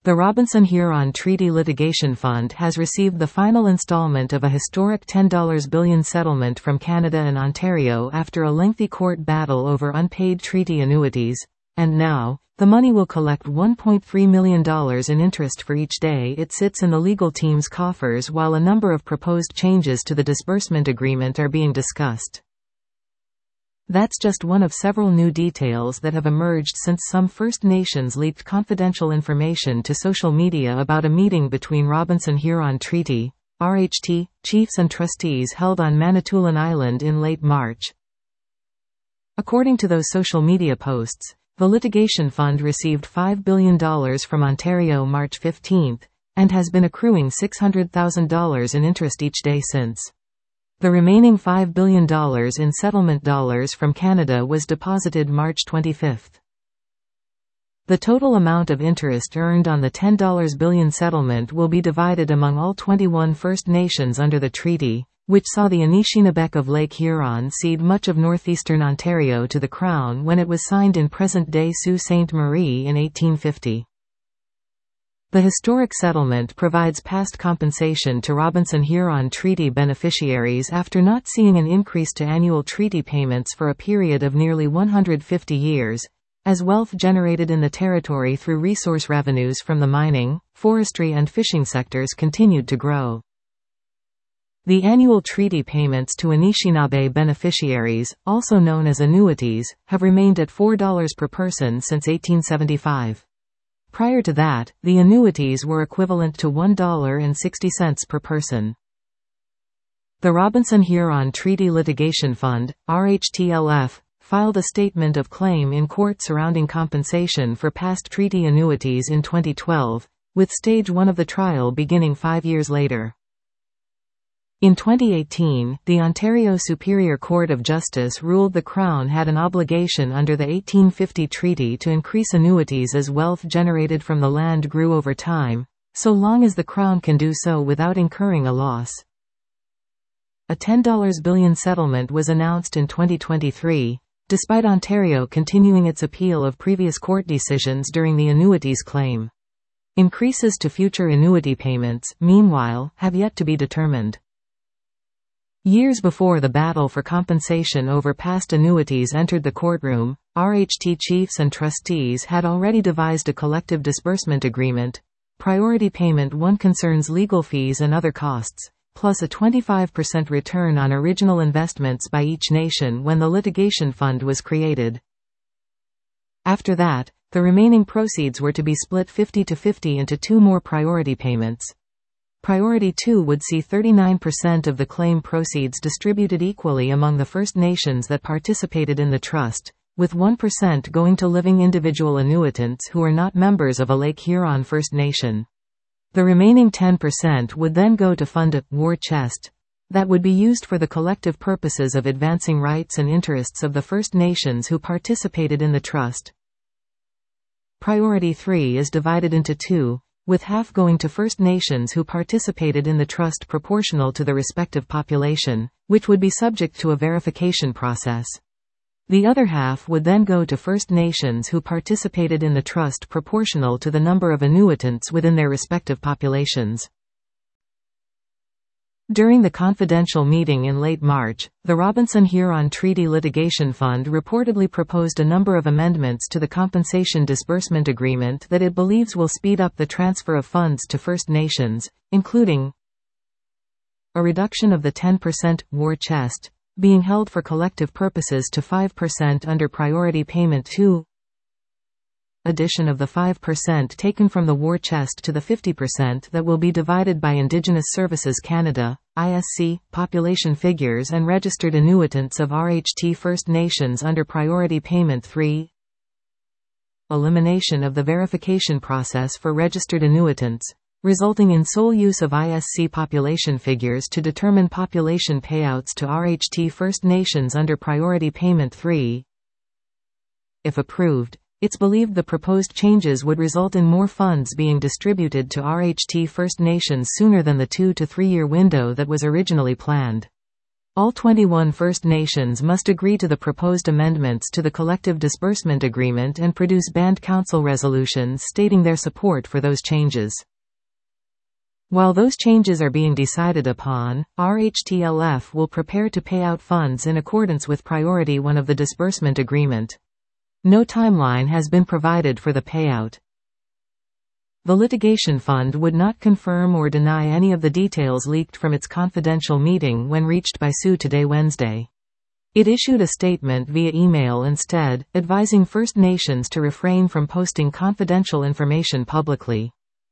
The Robinson-Huron Treaty Litigation Fund has received the final installment of a historic $10 billion settlement from Canada and Ontario after a lengthy court battle over unpaid treaty annuities, and now, the money will collect $1.3 million in interest for each day it sits in the legal team's coffers while a number of proposed changes to the disbursement agreement are being discussed. That's just one of several new details that have emerged since some First Nations leaked confidential information to social media about a meeting between Robinson-Huron Treaty (RHT) chiefs and trustees held on Manitoulin Island in late March. According to those social media posts, the litigation fund received $5 billion from Ontario March 15, and has been accruing $600,000 in interest each day since. The remaining $5 billion in settlement dollars from Canada was deposited March 25. The total amount of interest earned on the $10 billion settlement will be divided among all 21 First Nations under the treaty, which saw the Anishinaabe of Lake Huron cede much of northeastern Ontario to the Crown when it was signed in present-day Sault Ste. Marie in 1850. The historic settlement provides past compensation to Robinson-Huron Treaty beneficiaries after not seeing an increase to annual treaty payments for a period of nearly 150 years, as wealth generated in the territory through resource revenues from the mining, forestry and fishing sectors continued to grow. The annual treaty payments to Anishinaabe beneficiaries, also known as annuities, have remained at $4 per person since 1875. Prior to that, the annuities were equivalent to $1.60 per person. The Robinson-Huron Treaty Litigation Fund, RHTLF, filed a statement of claim in court surrounding compensation for past treaty annuities in 2012, with Stage 1 of the trial beginning 5 years later. In 2018, the Ontario Superior Court of Justice ruled the Crown had an obligation under the 1850 treaty to increase annuities as wealth generated from the land grew over time, so long as the Crown can do so without incurring a loss. A $10 billion settlement was announced in 2023, despite Ontario continuing its appeal of previous court decisions during the annuities claim. Increases to future annuity payments, meanwhile, have yet to be determined. Years before the battle for compensation over past annuities entered the courtroom, RHT chiefs and trustees had already devised a collective disbursement agreement. Priority Payment 1 concerns legal fees and other costs, plus a 25% return on original investments by each nation when the litigation fund was created. After that, the remaining proceeds were to be split 50-50 into 2 more priority payments. Priority 2 would see 39% of the claim proceeds distributed equally among the First Nations that participated in the trust, with 1% going to living individual annuitants who are not members of a Lake Huron First Nation. The remaining 10% would then go to fund a war chest that would be used for the collective purposes of advancing rights and interests of the First Nations who participated in the trust. Priority 3 is divided into 2, with half going to First Nations who participated in the trust proportional to the respective population, which would be subject to a verification process. The other half would then go to First Nations who participated in the trust proportional to the number of annuitants within their respective populations. During the confidential meeting in late March, the Robinson-Huron Treaty Litigation Fund reportedly proposed a number of amendments to the compensation disbursement agreement that it believes will speed up the transfer of funds to First Nations, including a reduction of the 10% war chest being held for collective purposes to 5% under Priority Payment 2, addition of the 5% taken from the war chest to the 50% that will be divided by Indigenous Services Canada, ISC, population figures and registered annuitants of RHT First Nations under Priority Payment 3, elimination of the verification process for registered annuitants, resulting in sole use of ISC population figures to determine population payouts to RHT First Nations under Priority Payment 3. If approved, it's believed the proposed changes would result in more funds being distributed to RHT First Nations sooner than the 2 to 3 year window that was originally planned. All 21 First Nations must agree to the proposed amendments to the Collective Disbursement Agreement and produce Band Council resolutions stating their support for those changes. While those changes are being decided upon, RHTLF will prepare to pay out funds in accordance with Priority 1 of the Disbursement Agreement. No timeline has been provided for the payout. The litigation fund would not confirm or deny any of the details leaked from its confidential meeting when reached by Sue today Wednesday. It issued a statement via email instead, advising First Nations to refrain from posting confidential information publicly.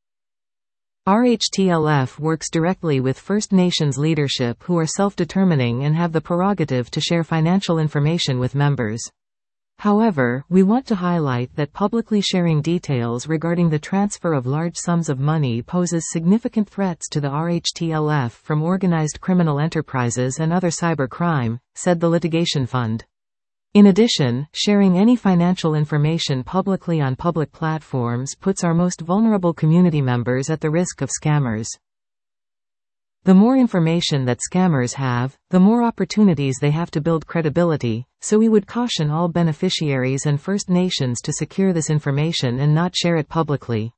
RHTLF works directly with First Nations leadership who are self-determining and have the prerogative to share financial information with members. However, we want to highlight that publicly sharing details regarding the transfer of large sums of money poses significant threats to the RHTLF from organized criminal enterprises and other cyber crime, said the litigation fund. In addition, sharing any financial information publicly on public platforms puts our most vulnerable community members at the risk of scammers. The more information that scammers have, the more opportunities they have to build credibility, so we would caution all beneficiaries and First Nations to secure this information and not share it publicly.